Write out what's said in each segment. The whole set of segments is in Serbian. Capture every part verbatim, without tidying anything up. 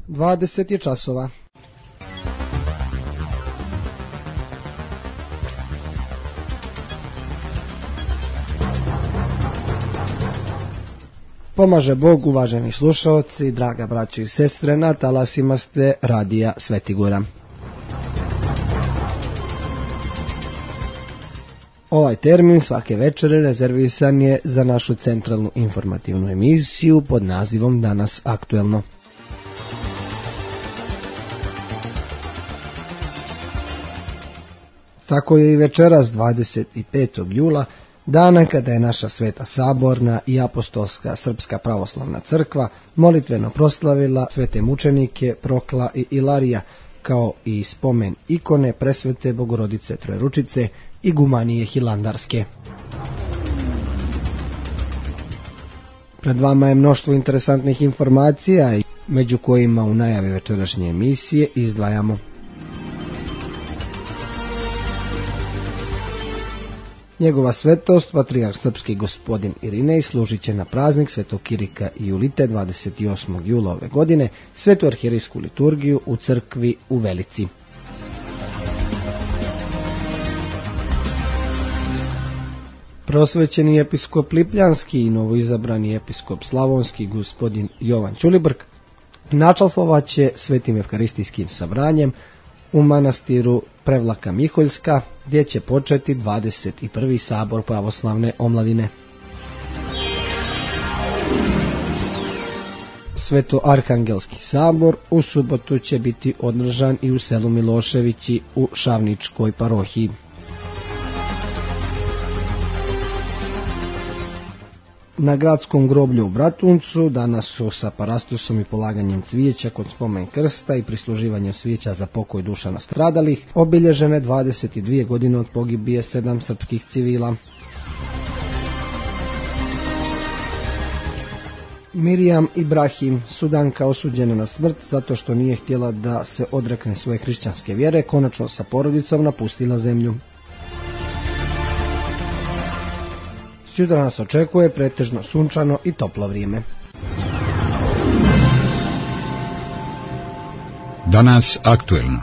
dvadeset je časova. Pomaže Bog, uvaženi slušaoci, draga braćo i sestre, na talasima ste radija Svetigora. Ovaj termin svake večere rezervisan je za našu centralnu informativnu emisiju pod nazivom Danas aktuelno. Tako je i večeras dvadeset petog jula, dana kada je naša Sveta Saborna i Apostolska Srpska pravoslavna crkva molitveno proslavila svete mučenike Prokla i Ilarija, kao i spomen ikone presvete Bogorodice Trojeručice i Gumanije Hilandarske. Pred vama je mnoštvo interesantnih informacija, među kojima u najavi večerašnje emisije izdvajamo: Njegova svetost, patrijarh srpski gospodin Irinej, služit će na praznik Svetog Kirika i Julite dvadeset osmog jula ove godine svetu arhijerejsku liturgiju u crkvi u Velici. Prosvećeni episkop Lipljanski i novoizabrani episkop Slavonski gospodin Jovan Ćulibrk načalfovaće svetim evharistijskim sabranjem u manastiru Prevlaka Miholjska, gdje će početi dvadeset prvi sabor pravoslavne omladine. Sveto-arhangelski sabor u subotu će biti održan i u selu Miloševići u Šavničkoj parohiji. Na gradskom groblju u Bratuncu danas su sa parastosom i polaganjem cvijeća kod spomen krsta i prisluživanjem svijeća za pokoj duša nastradalih obilježene dvadeset dvije godine od pogibije sedam srpskih civila. Mirijam Ibrahim, Sudanka osuđena na smrt zato što nije htjela da se odrekne svoje hrišćanske vjere, konačno sa porodicom napustila zemlju. Sutra nas očekuje pretežno sunčano i toplo vrijeme. Danas aktuelno.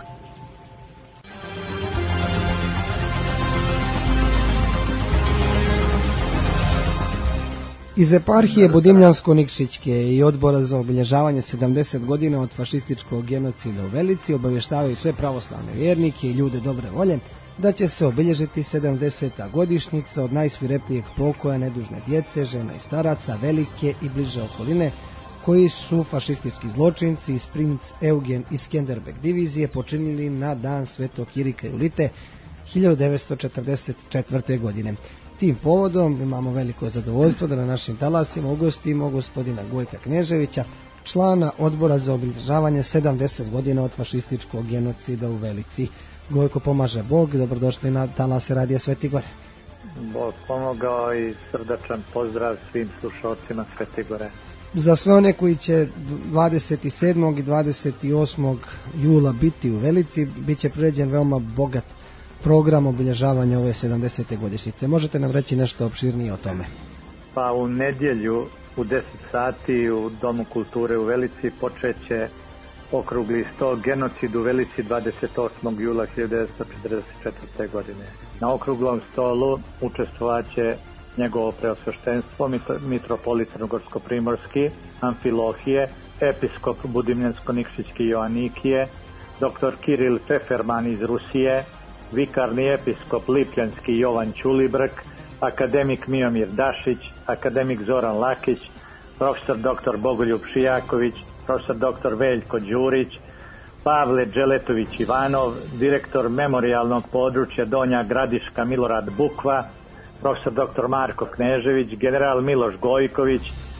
Iz eparhije Budimljansko-Nikšićke i odbora za obilježavanje sedamdeset godina od fašističkog genocida u Velici obavještavaju sve pravoslavne vjernike i ljude dobre volje da će se obilježiti sedamdeseta godišnjica od najsvireplijeg pokoja nedužne djece, žena i staraca, velike i bliže okoline, koji su fašistički zločinci iz Princ Eugen i Skenderbeg divizije počinili na dan Svetog Kirika i Julite hiljadu devetsto četrdeset četvrte. godine. Tim povodom imamo veliko zadovoljstvo da na našim talasima ugostimo gospodina Gojka Kneževića, člana odbora za obilježavanje sedamdeset godina od fašističkog genocida u Velici. Gojko, pomaže Bog, dobrodošli na talase radija Svetigore. Bog pomogao i srdačan pozdrav svim slušalcima Svetigore. Za sve one koji će dvadeset sedmog i dvadeset osmog jula biti u Velici, bit će priređen veoma bogat program obilježavanja ove sedamdesete godišnjice. Možete nam reći nešto opširnije o tome? Pa u nedjelju u deset sati u Domu kulture u Velici počeće okrugli sto genocid u Velici dvadeset osmog jula hiljadu devetsto četrdeset četvrte. godine. Na okruglom stolu učestvovaće njegovo preosveštenstvo mitropolit Crnogorsko-primorski Amfilohije, episkop Budimljansko-Nikšićki Joanikije, doktor Kiril Feferman iz Rusije, vikarni episkop Lipljanski Jovan Ćulibrk, akademik Miomir Dašić, akademik Zoran Lakić, profesor doktor Bogoljub Šijaković, profesor doktor Veljko Đurić, Pavle Đeletović Ivanov, direktor memorijalnog područja Donja Gradiška Milorad Bukva, profesor doktor Marko Knežević, general Miloš Gojković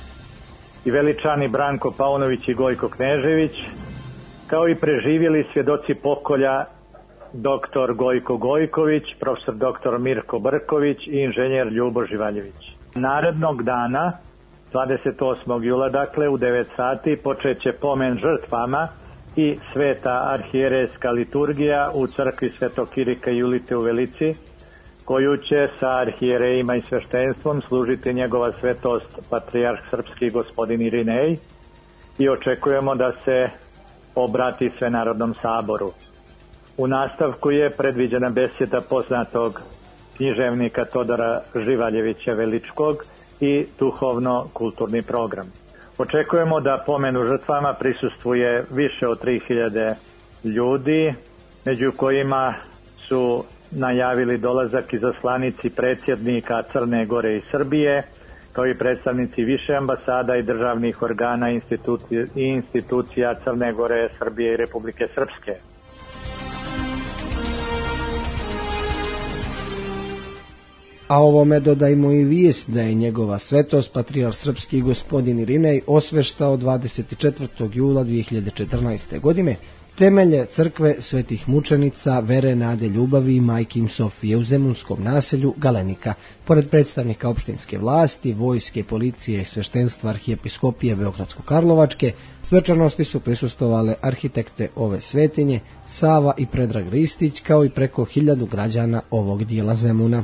i veličani Branko Paunović i Gojko Knežević, kao i preživjeli svjedoci pokolja doktor Gojko Gojković, profesor doktor Mirko Brković i inženjer Ljubo Živaljević. Narednog dana, dvadeset osmog jula, dakle u devet sati, počeće pomen žrtvama i sveta arhijerejska liturgija u crkvi Svetog Kirika i Julite u Velici, koju će sa arhijerejima i sveštenstvom služiti njegova svetost patrijarh srpski gospodin Irinej, i očekujemo da se obrati Svenarodnom saboru. U nastavku je predviđena besjeda poznatog književnika Todora Živaljevića Veličkog i duhovno-kulturni program. Očekujemo da pomenu žrtvama prisustvuje više od tri hiljade ljudi, među kojima su najavili dolazak izaslanici predsjednika Crne Gore i Srbije, kao i predstavnici više ambasada i državnih organa i institucija Crne Gore, Srbije i Republike Srpske. A ovome dodajmo i vijest da je njegova svetost patrijarh srpski gospodin Irinej osveštao dvadeset četvrtog jula dvije hiljade četrnaeste. godine temelje crkve svetih mučenica Vere, Nade, Ljubavi i Majke im Sofije u zemunskom naselju Galenika. Pored predstavnika opštinske vlasti, vojske, policije i sveštenstva arhijepiskopije Beogradsko-Karlovačke, svečanosti su prisustvovale arhitekte ove svetinje Sava i Predrag Ristić, kao i preko hiljadu građana ovog dijela Zemuna.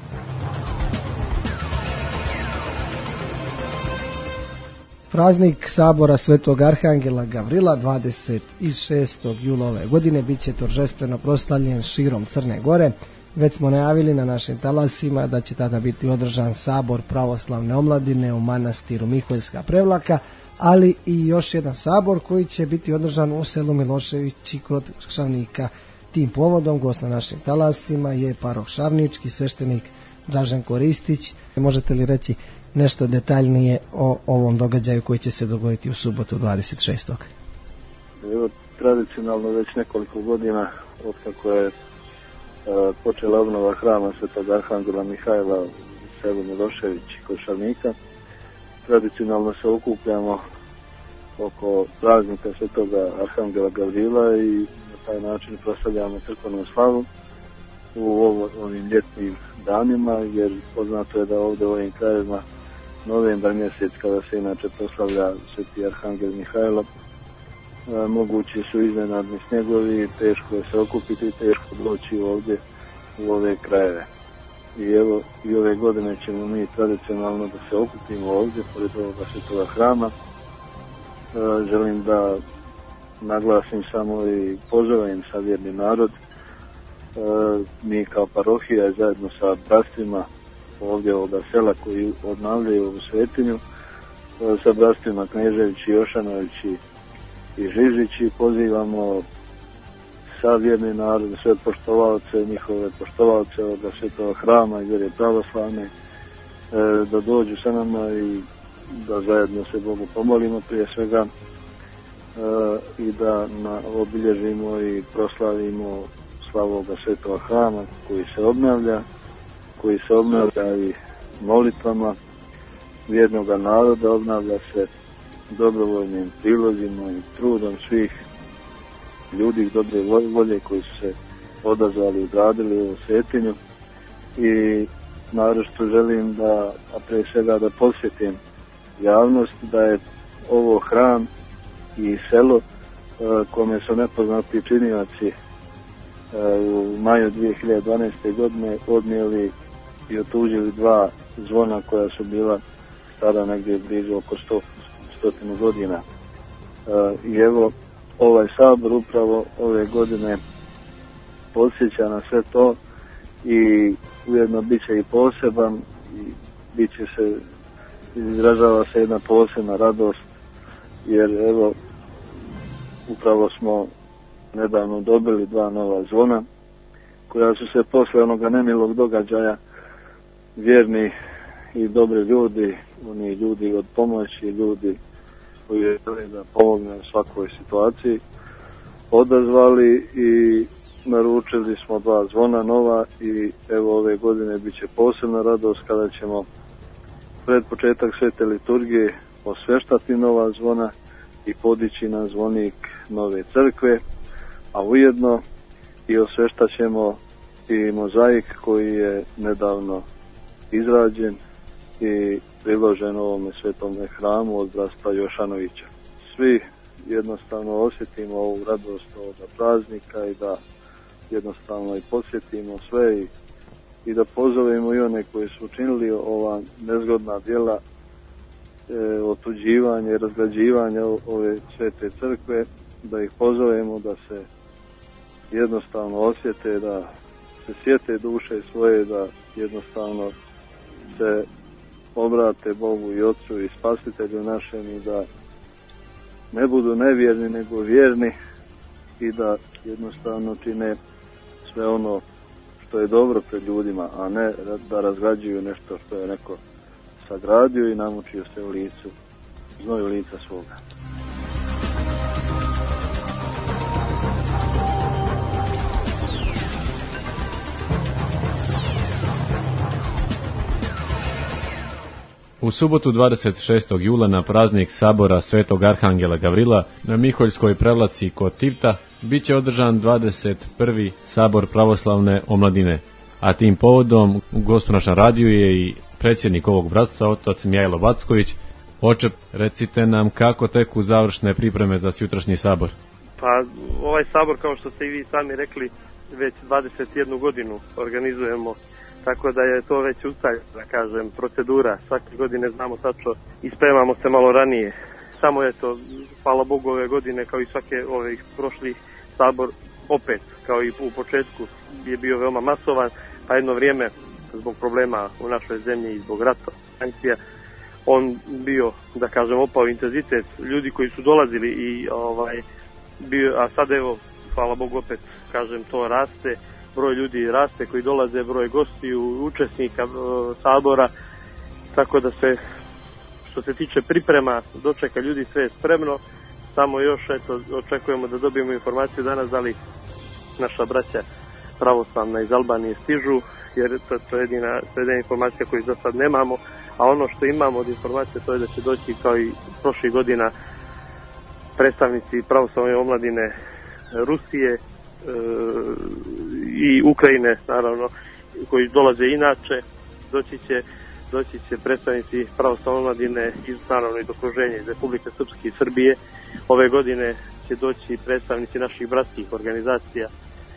Praznik sabora Svetog Arhangela Gavrila dvadeset šestog jula ove godine bit će торжествено proslavljen širom Crne Gore. Već smo najavili na našim talasima da će tada biti održan sabor pravoslavne omladine u manastiru Miholjska Prevlaka, ali i još jedan sabor koji će biti održan u selu Miloševići kod Šavnika. Tim povodom gost na našim talasima je paroh šavnički sveštenik Draženko Ristić. Možete li reći nešto detaljnije o ovom događaju koji će se dogoditi u subotu dvadeset šestog. Evo, tradicionalno već nekoliko godina od kako je e, počela obnova hrama Svetog Arhangela Mihajla u selu Milošević kod Šavnika, tradicionalno se okupljamo oko praznika Svetog Arhangela Gavrila i na taj način proslavljamo crkvenu slavu u ovo, ovim ljetnim danima, jer poznato je da ovdje u ovim krajevima novembar mjesec, kada se inače proslavlja Sveti Arhangel Mihajlo, e, mogući su iznenadni snjegovi, teško je se okupiti, teško doći ovdje u ove krajeve. I evo, i ove godine ćemo mi tradicionalno da se okupimo ovdje, pored ovoga svetoga hrama. E, želim da naglasim samo i pozovem savjerni narod. E, mi kao parohija zajedno sa brstvima ovdje ovoga sela koji obnavljaju ovu svetinju, sa brstvima Kneževići, Jošanovići i Žižići, pozivamo savjerni narod, sve poštovalce, njihove poštovalce ovoga svetog hrama i vjere pravoslavne, da dođu sa nama i da zajedno se Bogu pomolimo prije svega i da na, obilježimo i proslavimo slavu ovoga svetog hrama koji se obnavlja, koji se obnavlja i molitvama vjernoga naroda, obnavlja se dobrovoljnim prilozima i trudom svih ljudi dobre volje koji su se odazvali i gradili ovu svetinju. I naročito želim da, a pre svega da posjetim javnost da je ovo hram i selo kome su nepoznati činioci u maju dvije hiljade dvanaeste. godine odnijeli i otuđili dva zvona koja su bila stara negdje blizu oko sto, stotinu godina. E, I evo, ovaj sabor upravo ove godine podsjeća na sve to i ujedno bit će i poseban i bit će se, izražava se jedna posebna radost, jer evo, upravo smo nedavno dobili dva nova zvona koja su se posle onoga nemilog događaja vjerni i dobri ljudi, oni ljudi od pomoći, ljudi koji je da pomogne u svakoj situaciji, odazvali i naručili smo dva zvona nova i evo ove godine bit će posebna radost kada ćemo pred početak svete liturgije osveštati nova zvona i podići na zvonik nove crkve, a ujedno i osveštat ćemo i mozaik koji je nedavno izrađen i priložen ovome svetome hramu od brasta Jošanovića. Svi jednostavno osjetimo ovu radost ovoga praznika i da jednostavno i posjetimo sve i, i da pozovemo i one koji su učinili ova nezgodna djela, e, otuđivanje, razgrađivanje ove svete crkve, da ih pozovemo da se jednostavno osjete, da se sjete duše svoje, da jednostavno se obrate Bogu i Otcu i Spasitelju našem i da ne budu nevjerni nego vjerni i da jednostavno čine sve ono što je dobro pred ljudima, a ne da razgrađuju nešto što je neko sagradio i namučio se u licu, znoju lica svoga. U subotu dvadeset šestog jula na praznik sabora Svetog Arhangela Gavrila na Miholjskoj prevlaci kod Tivta bit će održan dvadeset prvi sabor pravoslavne omladine, a tim povodom u gostu našem radiju je i predsjednik ovog bratstva, otac Mihajlo Backović. Oče, recite nam kako teku završne pripreme za sutrašnji sabor. Pa ovaj sabor, kao što ste i vi sami rekli, već dvadeset jednu godinu organizujemo, tako da je to već ustaljena, da kažem, procedura. Svake godine znamo tačno i spremamo se malo ranije. Samo je to, hvala Bogu, ove godine, kao i svake ovih prošlih, sabor opet, kao i u početku, je bio veoma masovan, pa jedno vrijeme, zbog problema u našoj zemlji i zbog rata, sankcija, on bio, da kažem, opao intenzitet ljudi koji su dolazili i ovaj bio, a sad evo, hvala Bogu, opet kažem, to raste, broj ljudi raste koji dolaze, broj gostiju, učesnika e, sabora, tako da se, što se tiče priprema, dočeka ljudi, sve je spremno, samo još eto, očekujemo da dobijemo informaciju danas da li naša braća pravoslavna iz Albanije stižu, jer to, to je jedina, jedina informacija koju za sad nemamo, a ono što imamo od informacije to je da će doći kao i prošlih godina predstavnici pravoslavne omladine Rusije e, i Ukrajine, naravno, koji dolaze inače, doći će, doći će predstavnici pravoslavne omladine iz, naravno, iz okruženja, iz Republike Srpske i Srbije. Ove godine će doći predstavnici naših bratskih organizacija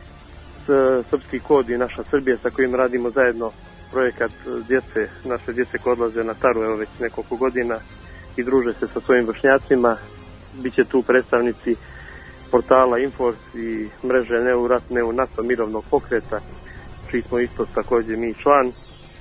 Srpski kod i naša Srbija, sa kojim radimo zajedno projekat djece, naše djece koje odlaze na Taru, evo već nekoliko godina i druže se sa svojim vršnjacima. Biće tu predstavnici portala Infors i mreže Neu Rat, Neu NATO mirovnog pokreta, čiji smo isto također mi član,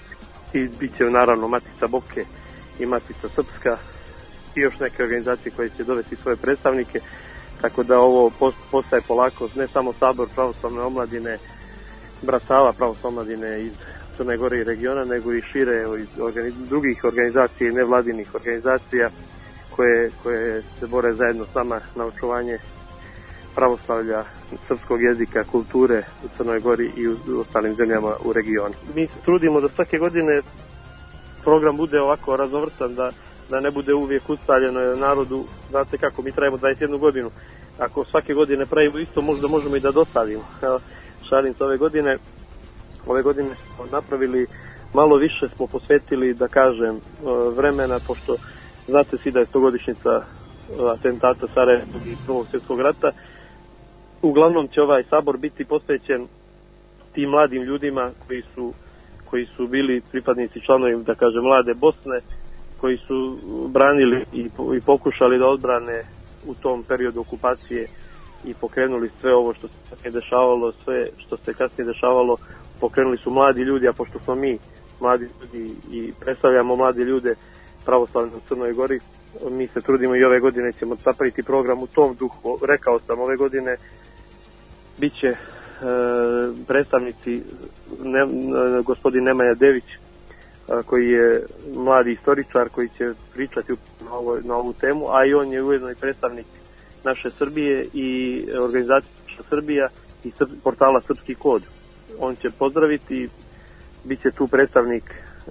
i bit će naravno Matica Boke i Matica Srpska i još neke organizacije koje će dovesti svoje predstavnike, tako da ovo postaje polako ne samo sabor pravoslavne omladine, bratstava pravoslavne omladine iz Crne Gore i regiona, nego i šire iz organiz- drugih organizacija i nevladinih organizacija koje, koje se bore zajedno s nama na očuvanje pravoslavlja, srpskog jezika, kulture u Crnoj Gori i u ostalim zemljama u regionu. Mi se trudimo da svake godine program bude ovako raznovrstan, da, da ne bude uvijek ustaljeno narodu. Znate kako, mi trajimo dvadeset jednu godinu. Ako svake godine pravimo isto, možda možemo i da dosadimo. Šalim se, ove godine, ove godine smo napravili, malo više smo posvetili, da kažem, vremena, pošto znate svi da je stogodišnjica atentata Sarajevskog i Prvog svjetskog rata. Uglavnom će ovaj sabor biti posvećen tim mladim ljudima koji su, koji su bili pripadnici članovi, da kažem, mlade Bosne, koji su branili i, i pokušali da odbrane u tom periodu okupacije i pokrenuli sve ovo što se kasnije dešavalo, sve što se kasnije dešavalo, pokrenuli su mladi ljudi, a pošto smo mi mladi ljudi i predstavljamo mlade ljude pravoslavne u Crnoj Gori, mi se trudimo i ove godine ćemo napraviti program u tom duhu. Rekao sam, ove godine bit će e, predstavnici ne, e, gospodin Nemanja Dević, e, koji je mladi istoričar koji će pričati na, ovo, na ovu temu, a i on je ujedno i predstavnik naše Srbije i organizacije Naša Srbija i srp, portala Srpski kod. On će pozdraviti, bit će tu predstavnik e,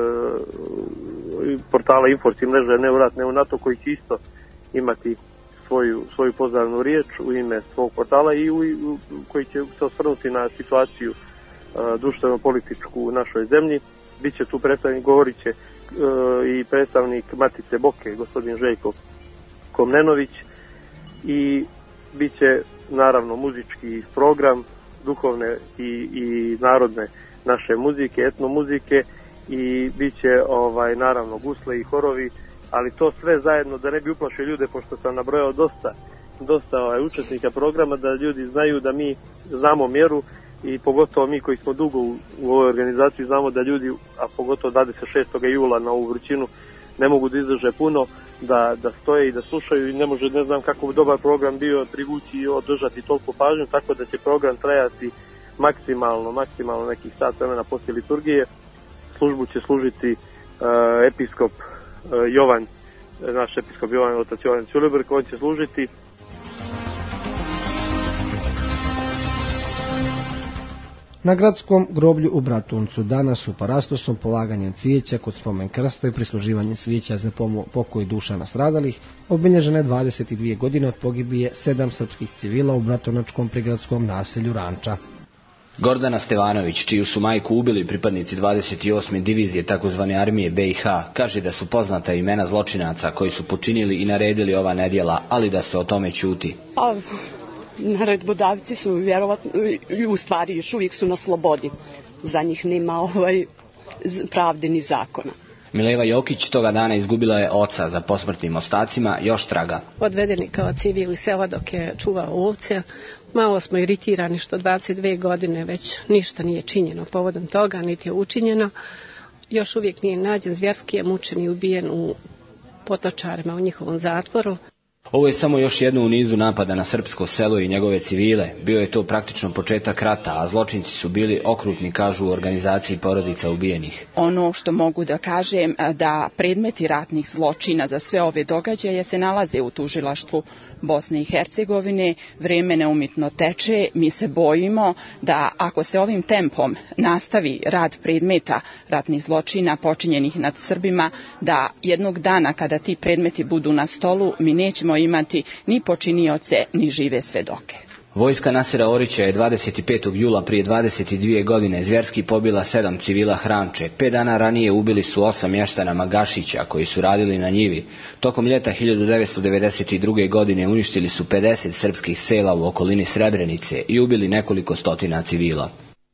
portala Infors i mreže Neu Rat, Neu NATO, koji će isto imati svoju, svoju pozdravnu riječ u ime svog portala i u, u, koji će se osvrnuti na situaciju e, društveno-političku u našoj zemlji. Biće tu predstavnik, govorit će e, i predstavnik Matice Boke, gospodin Željko Komnenović, i bit će naravno muzički program, duhovne i, i narodne naše muzike, etnomuzike, i bit će ovaj, naravno gusle i horovi, ali to sve zajedno, da ne bi uplašio ljude, pošto sam nabrojao dosta dosta ovaj, učesnika programa, da ljudi znaju da mi znamo mjeru i pogotovo mi koji smo dugo u, u ovoj organizaciji znamo da ljudi, a pogotovo dvadeset šestog jula na ovu vrućinu, ne mogu da izdrže puno, da, da stoje i da slušaju i ne može, ne znam kako bi dobar program bio, privući i održati toliko pažnju, tako da će program trajati maksimalno, maksimalno nekih sat vremena poslije liturgije. Službu će služiti uh, episkop uh, Jovan, naš episkop Jovan, otac Jovan Ćulibrk, on će služiti. Na gradskom groblju u Bratuncu danas su parastosom, polaganjem cvijeća kod spomen krsta i prisluživanjem svijeća za pokoj duša nastradalih obilježene dvadeset dvije godine od pogibije sedam srpskih civila u bratunačkom prigradskom naselju Ranča. Gordana Stevanović, čiju su majku ubili pripadnici dvadeset osme divizije takozvane armije B i H, kaže da su poznata imena zločinaca koji su počinili i naredili ova nedjela, ali da se o tome ćuti. A, naredbodavci su vjerovatno, u stvari još uvijek su na slobodi. Za njih nema ovaj, pravde ni zakona. Mileva Jokić toga dana izgubila je oca, za posmrtnim ostacima još traga. Odvedeni kao civil iz sela dok je čuvao ovce. Malo smo iritirani što dvadeset dvije godine već ništa nije činjeno povodom toga, niti je učinjeno. Još uvijek nije nađen, zvjerski je mučen i ubijen u Potočarima u njihovom zatvoru. Ovo je samo još jedno u nizu napada na srpsko selo i njegove civile. Bio je to praktično početak rata, a zločinci su bili okrutni, kažu u organizaciji porodica ubijenih. Ono što mogu da kažem, da predmeti ratnih zločina za sve ove događaje se nalaze u tužilaštvu Bosne i Hercegovine. Vrijeme neumitno teče, mi se bojimo da ako se ovim tempom nastavi rad predmeta ratnih zločina počinjenih nad Srbima, da jednog dana kada ti predmeti budu na stolu, mi nećemo imati ni počinioce, ni žive svedoke. Vojska Nasera Orića je dvadeset petog jula prije dvadeset dvije godine zvjerski pobila sedam civila Hranče. Pet dana ranije ubili su osam mještana Magašića koji su radili na njivi. Tokom ljeta hiljadu devetsto devedeset druge. godine uništili su pedeset srpskih sela u okolini Srebrenice i ubili nekoliko stotina civila.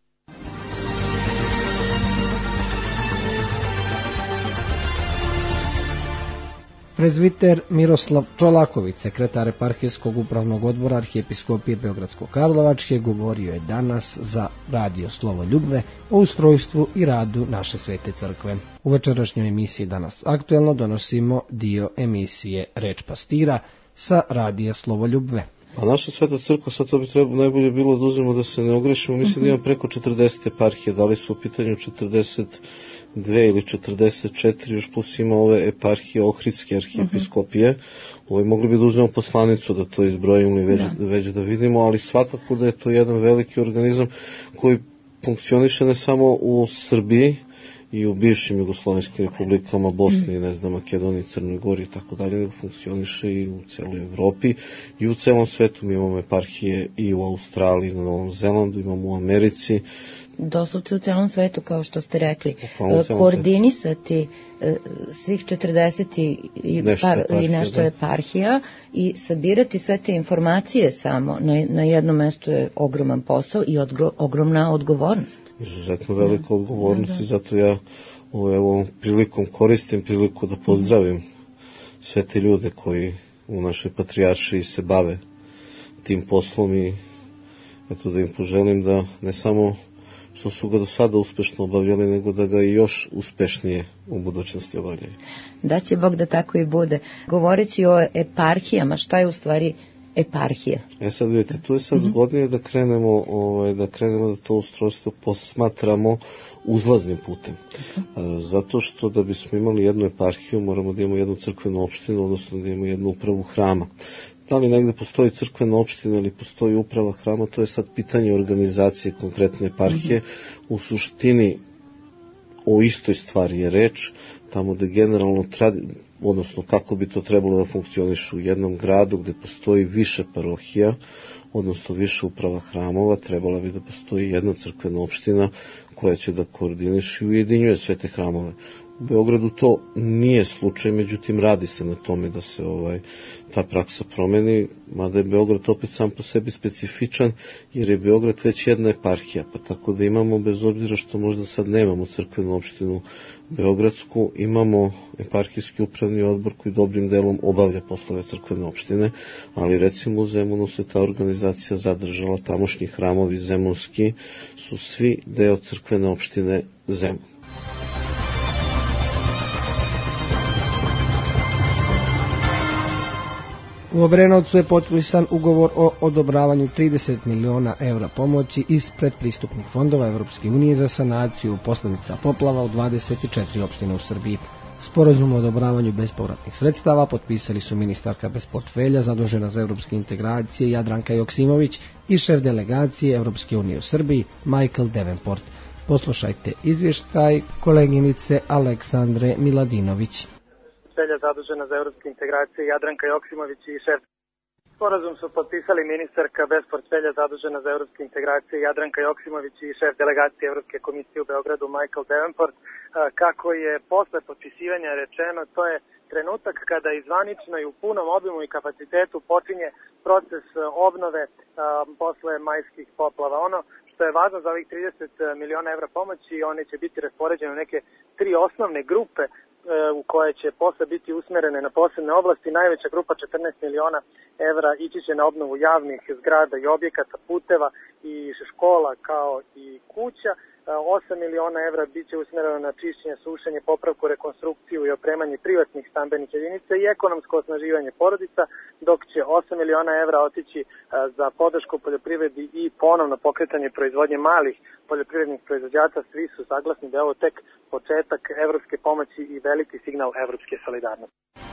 Prezviter Miroslav Čolaković, sekretar eparhijskog upravnog odbora Arhijepiskopije Beogradsko-Karlovačke, govorio je danas za radio Slovo Ljubve o ustrojstvu i radu naše svete crkve. U večerašnjoj emisiji Danas aktuelno donosimo dio emisije Reč pastira sa radija Slovo Ljubve. A naša sveta crkva, sad to bi trebalo najbolje bilo da uzmemo da se ne ogrešimo, mislim da ima preko četrdeset eparhije, da li su u pitanju četrdeset dve ili četrdeset četiri, još plus ima ove eparhije Ohridske arhijepiskopije. Ovaj, mogli bi da uzmemo poslanicu da to izbrojimo i već da. već da vidimo, ali svakako da je to jedan veliki organizam koji funkcioniše ne samo u Srbiji i u bivšim jugoslovenskim republikama, Bosni, mm. ne znam, Makedoniji, Crnoj Gori i tako dalje, nego funkcioniše i u celoj Evropi i u celom svetu. Mi imamo eparhije i u Australiji, na Novom Zelandu, imamo u Americi. Doslovce u celom svetu, kao što ste rekli, koordinisati svih četrdeset i nešto, par, eparhija, i nešto eparhija i sabirati sve te informacije samo na, na jednom mjestu je ogroman posao i odgro, ogromna odgovornost. Izuzetno velika odgovornost, da, da. I zato ja ovom prilikom koristim priliku da pozdravim sve te ljude koji u našoj patrijaršiji se bave tim poslom i eto da im poželim da ne samo što su ga do sada uspešno obavljali, nego da ga i još uspešnije u budućnosti obavljaju. Da će Bog da tako i bude. Govoreći o eparhijama, šta je u stvari eparhija? E sad vidite, tu je sad mm-hmm. zgodnije da krenemo, ovaj, da krenemo da to ustrojstvo posmatramo uzlaznim putem. Okay. Zato što da bismo imali jednu eparhiju, moramo da imamo jednu crkvenu opštinu, odnosno da imamo jednu upravu hrama. Da li negde postoji crkvena opština ili postoji uprava hrama, to je sad pitanje organizacije konkretne eparhije. Mm-hmm. U suštini o istoj stvari je reč, tamo da generalno, tradi, odnosno kako bi to trebalo da funkcioniše u jednom gradu gde postoji više parohija, odnosno više uprava hramova, trebala bi da postoji jedna crkvena opština koja će da koordiniše i ujedinjuje sve te hramove. U Beogradu to nije slučaj, međutim radi se na tome da se ovaj ta praksa promeni, mada je Beograd opet sam po sebi specifičan, jer je Beograd već jedna eparhija, pa tako da imamo, bez obzira što možda sad nemamo crkvenu opštinu Beogradsku, imamo eparhijski upravni odbor koji dobrim delom obavlja poslove crkvene opštine, ali recimo u Zemunu se ta organizacija zadržala, tamošnji hramovi zemunski su svi deo crkvene opštine Zemun. U Obrenovcu je potpisan ugovor o odobravanju trideset miliona evra pomoći iz predpristupnih fondova Evropske unije za sanaciju posljedica poplava u dvadeset četiri opštine u Srbiji. Sporazum o odobravanju bespovratnih sredstava potpisali su ministarka bez portfelja zadužena za evropske integracije Jadranka Joksimović i šef delegacije Evropske unije u Srbiji Michael Davenport. Poslušajte izvještaj koleginice Aleksandre Miladinović. Zadužena za evropske integracije Jadranka Joksimović i šef. Sporazum su potpisali ministarka bez portfelja zadužena za evropske integracije Jadranka Joksimović i šef delegacije Evropske komisije u Beogradu Michael Davenport. Kako je posle potpisivanja rečeno, to je trenutak kada izvanično i u punom obimu i kapacitetu počinje proces obnove posle majskih poplava. Ono što je važno za ovih trideset miliona evra pomoći, one će biti raspoređene u neke tri osnovne grupe u koje će posle biti usmerene na posebne oblasti. Najveća grupa četrnaest miliona evra ići će na obnovu javnih zgrada i objekata, puteva i škola kao i kuća. osam miliona evra bit će usmereno na čišćenje, sušenje, popravku, rekonstrukciju i opremanje privatnih stambenih jedinica i ekonomsko osnaživanje porodica, dok će osam miliona evra otići za podršku poljoprivredi i ponovno pokretanje proizvodnje malih poljoprivrednih proizvođača. Svi su saglasni da je ovo tek početak evropske pomoći i veliki signal evropske solidarnosti.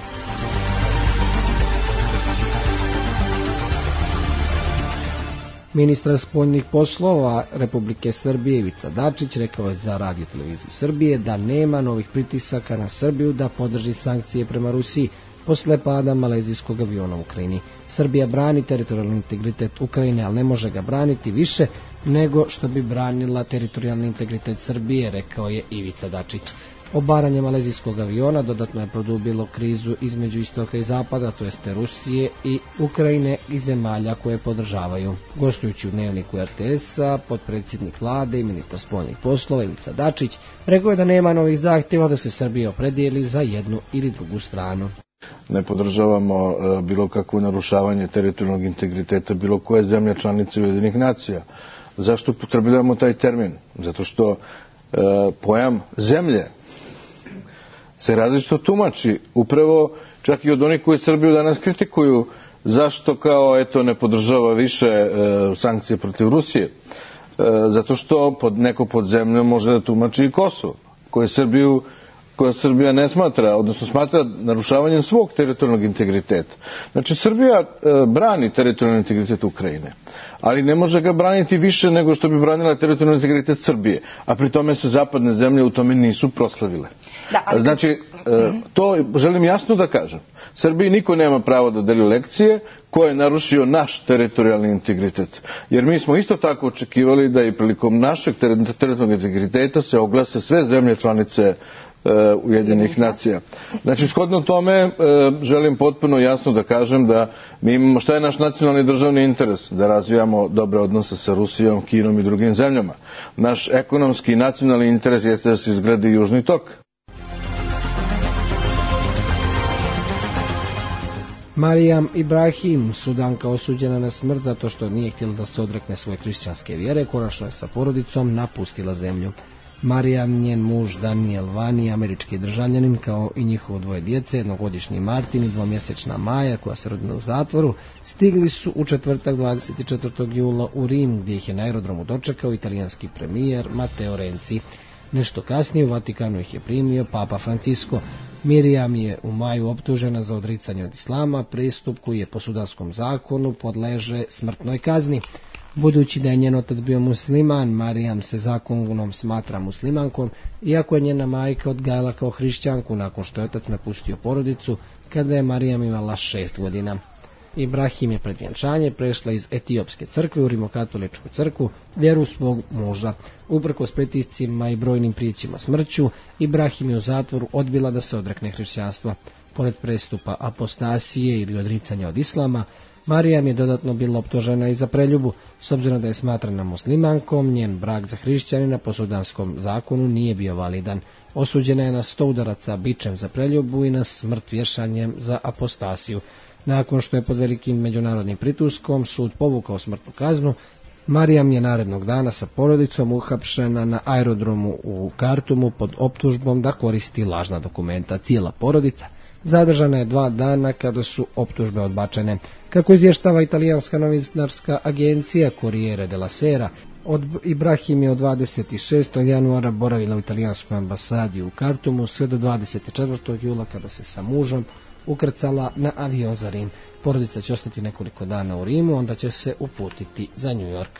Ministar spoljnih poslova Republike Srbije Ivica Dačić rekao je za Radio televiziju Srbije da nema novih pritisaka na Srbiju da podrži sankcije prema Rusiji posle pada malezijskog aviona u Ukrajini. Srbija brani teritorijalni integritet Ukrajine, ali ne može ga braniti više nego što bi branila teritorijalni integritet Srbije, rekao je Ivica Dačić. Obaranje malezijskog aviona dodatno je produbilo krizu između istoka i zapada, to jeste Rusije i Ukrajine i zemalja koje podržavaju. Gostujući u dnevniku er te es-a, potpredsjednik vlade i ministar spoljnih poslova Ivica Dačić rekao je da nema novih zahtjeva da se Srbija opredijeli za jednu ili drugu stranu. Ne podržavamo e, bilo kakvo narušavanje teritorijalnog integriteta bilo koje zemlje članice Ujedinjenih nacija. Zašto upotrebljavamo taj termin? Zato što e, pojam zemlje se različito tumači, upravo čak i od onih koji Srbiju danas kritikuju, zašto kao eto ne podržava više e, sankcije protiv Rusije. E, zato što pod neko pod zemljom može da tumači i Kosovo, koje Srbiju koja Srbija ne smatra, odnosno smatra narušavanjem svog teritorijalnog integriteta. Znači, Srbija e, brani teritorijalni integritet Ukrajine, ali ne može ga braniti više nego što bi branila teritorijalni integritet Srbije, a pri tome se zapadne zemlje u tome nisu proslavile. Da, ali... Znači, e, to želim jasno da kažem. Srbiji niko nema pravo da deli lekcije ko je narušio naš teritorijalni integritet. Jer mi smo isto tako očekivali da i prilikom našeg teritorijalnog integriteta se oglase sve zemlje članice Ujedinjenih nacija. Znači, shodno tome želim potpuno jasno da kažem da mi imamo šta je naš nacionalni državni interes, da razvijamo dobre odnose sa Rusijom, Kinom i drugim zemljama. Naš ekonomski i nacionalni interes jeste da se izgradi Južni tok. Marijam Ibrahim, Sudanka osuđena na smrt zato što nije htjela da se odrekne svoje hrišćanske vjere, konačno je sa porodicom napustila zemlju. Marijam, njen muž Daniel Vani, američki državljanin, kao i njihovo dvoje djece, jednogodišnji Martin i dvomjesečna Maja, koja se rodila u zatvoru, stigli su u četvrtak dvadeset četvrtog jula u Rim, gdje ih je na aerodromu dočekao italijanski premijer Matteo Renzi. Nešto kasnije u Vatikanu ih je primio Papa Francisco. Mirjam je u maju optužena za odricanje od islama, pristup koji je po sudanskom zakonu podleže smrtnoj kazni. Budući da je njen otac bio musliman, Marijam se zakonom smatra muslimankom, iako je njena majka odgajala kao hrišćanku nakon što je otac napustio porodicu kada je Marijam imala šest godina. Ibrahim je pred vjenčanje prešla iz etiopske crkve u rimokatoličku crkvu, vjeru svog muža. Uprkos pritiscima i brojnim prijetnjama smrću, Ibrahim je u zatvoru odbila da se odrekne hrišćanstva. Pored prestupa apostasije ili odricanja od islama, Marijam je dodatno bila optužena i za preljubu. S obzirom da je smatrana muslimankom, njen brak za hrišćanina po sudanskom zakonu nije bio validan. Osuđena je na sto udaraca bičem za preljubu i na smrt vješanjem za apostasiju. Nakon što je pod velikim međunarodnim pritiskom sud povukao smrtnu kaznu, Marijam je narednog dana sa porodicom uhapšena na aerodromu u Kartumu pod optužbom da koristi lažna dokumenta. Cijela porodica zadržana je dva dana kada su optužbe odbačene. Kako izvještava italijanska novinarska agencija Corriere della Sera, od Ibrahim je od dvadeset šestog januara boravila u italijanskoj ambasadi u Kartumu sve do dvadeset četvrtog jula kada se sa mužom ukrcala na avion za Rim. Porodica će ostati nekoliko dana u Rimu, onda će se uputiti za New York.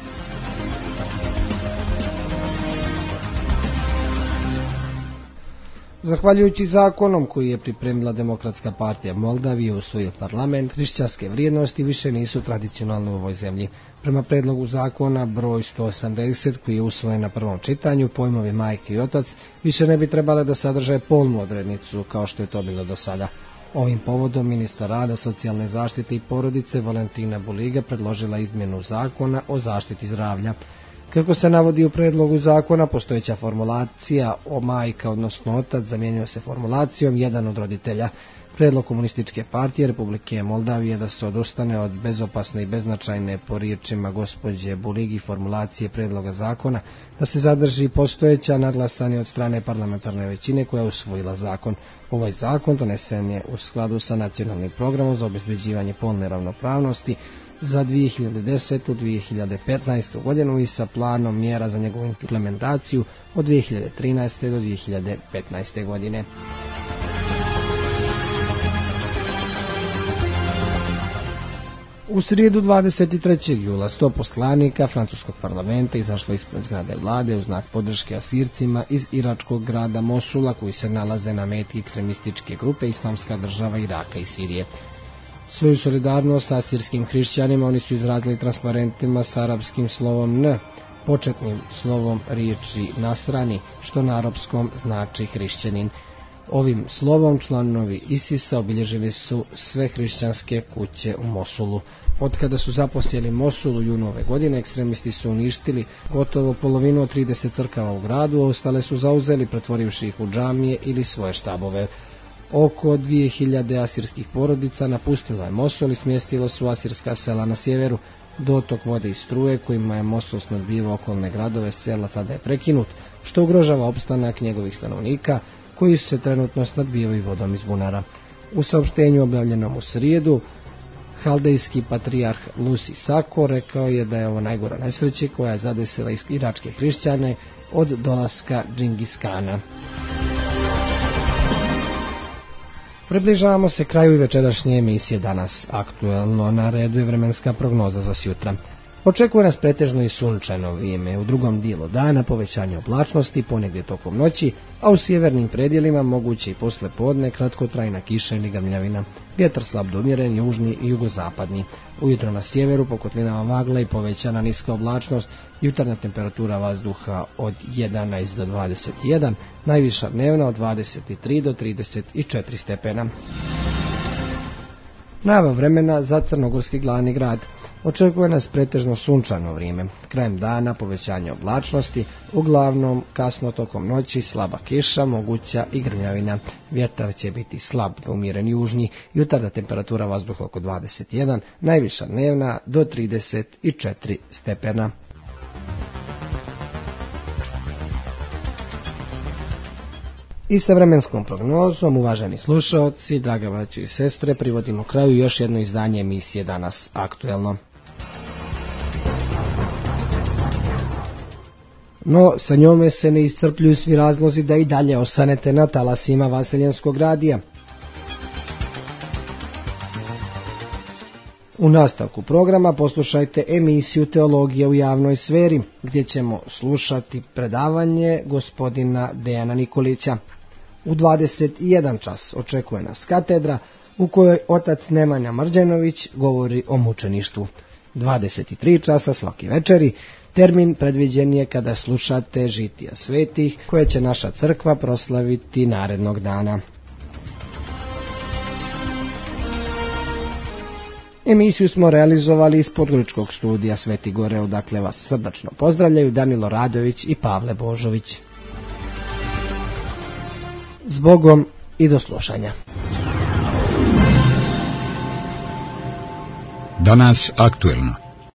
Zahvaljujući zakonom koji je pripremila Demokratska partija Moldavije u svoj parlament, hrišćanske vrijednosti više nisu tradicionalne u ovoj zemlji. Prema predlogu zakona broj sto osamdeset koji je usvojen na prvom čitanju, pojmovi majke i otac više ne bi trebale da sadrže polnu odrednicu kao što je to bilo do sada. Ovim povodom ministar rada, socijalne zaštite i porodice Valentina Buliga predložila izmjenu zakona o zaštiti zdravlja. Kako se navodi u predlogu zakona, postojeća formulacija o majka, odnosno otac, zamjenjuje se formulacijom jedan od roditelja. Predlog Komunističke partije Republike Moldavije da se odustane od bezopasne i beznačajne, po riječima gospođe Buligi, formulacije predloga zakona, da se zadrži postojeća, naglasan je od strane parlamentarne većine koja je usvojila zakon. Ovaj zakon donesen je u skladu sa nacionalnim programom za obezbeđivanje polne ravnopravnosti za dvije hiljade desetu do dvije hiljade petnaestu godinu i sa planom mjera za njegovu implementaciju od dvije hiljade trinaeste do dvije hiljade petnaeste godine. U srijedu dvadeset trećeg jula sto poslanika francuskog parlamenta izašlo ispred zgrade vlade u znak podrške Asircima iz iračkog grada Mosula koji se nalaze na meti ekstremističke grupe Islamska država Iraka i Sirije. Svoju solidarnost sa asirskim hrišćanima oni su izrazili transparentima s arapskim slovom N, početnim slovom riječi Nasrani, što na arapskom znači hrišćanin. Ovim slovom članovi Isisa obilježili su sve hrišćanske kuće u Mosulu. Od kada su zaposjeli Mosul u junu ove godine, ekstremisti su uništili gotovo polovinu od trideset crkava u gradu, a ostale su zauzeli pretvorivši ih u džamije ili svoje štabove. Oko dvije hiljade asirskih porodica napustilo je Mosul i smjestilo su asirska sela na sjeveru. Dotok vode i struje kojima je Mosul snabdijevao okolne gradove sela sada je prekinut, što ugrožava opstanak njegovih stanovnika koji se trenutno snabdijevaju vodom iz bunara. U saopštenju objavljenom u srijedu, haldejski patrijarh Lusi Sako rekao je da je ovo najgora nesreća koja je zadesila iračke hrišćane od dolaska Džingiskana. Približavamo se kraju i večerašnje emisije Danas aktuelno. Na redu je vremenska prognoza za sjutra. Očekuje nas pretežno i sunčano vrijeme, u drugom dijelu dana povećanje oblačnosti, ponegdje tokom noći, a u sjevernim predjelima moguće i posle podne kratkotrajna kiša ili grmljavina. Vjetar slab do umjeren, južni i jugozapadni. Ujutro na sjeveru po kotlinama magla i povećana niska oblačnost, jutarnja temperatura vazduha od jedanaest do dvadeset jedan, najviša dnevna od dvadeset tri do trideset četiri stepena. Najava vremena za crnogorski glavni grad. Očekuje nas pretežno sunčano vrijeme. Krajem dana povećanje oblačnosti, uglavnom kasno tokom noći slaba kiša, moguća i grmljavina. Vjetar će biti slab do umjeren južni, jutarnja temperatura vazduha oko dvadeset jedan, najviša dnevna do trideset četiri stepena. I sa vremenskom prognozom, uvaženi slušaoci, draga braćo i sestre, privodimo kraju još jedno izdanje emisije Danas aktuelno. No, sa njome se ne iscrpljuju svi razlozi da i dalje ostanete na talasima Vaseljenskog radija. U nastavku programa poslušajte emisiju Teologija u javnoj sferi, gdje ćemo slušati predavanje gospodina Dejana Nikolića. U dvadeset jedan čas očekuje nas katedra, u kojoj otac Nemanja Mrđanović govori o mučeništvu. dvadeset tri časa svaki večeri, termin predviđen je kada slušate žitija svetih koje će naša crkva proslaviti narednog dana. Emisiju smo realizovali iz Podgoričkog studija Sveti Gore, odakle vas srdačno pozdravljaju Danilo Radović i Pavle Božović. Zbogom i do slušanja. Danas aktuelno.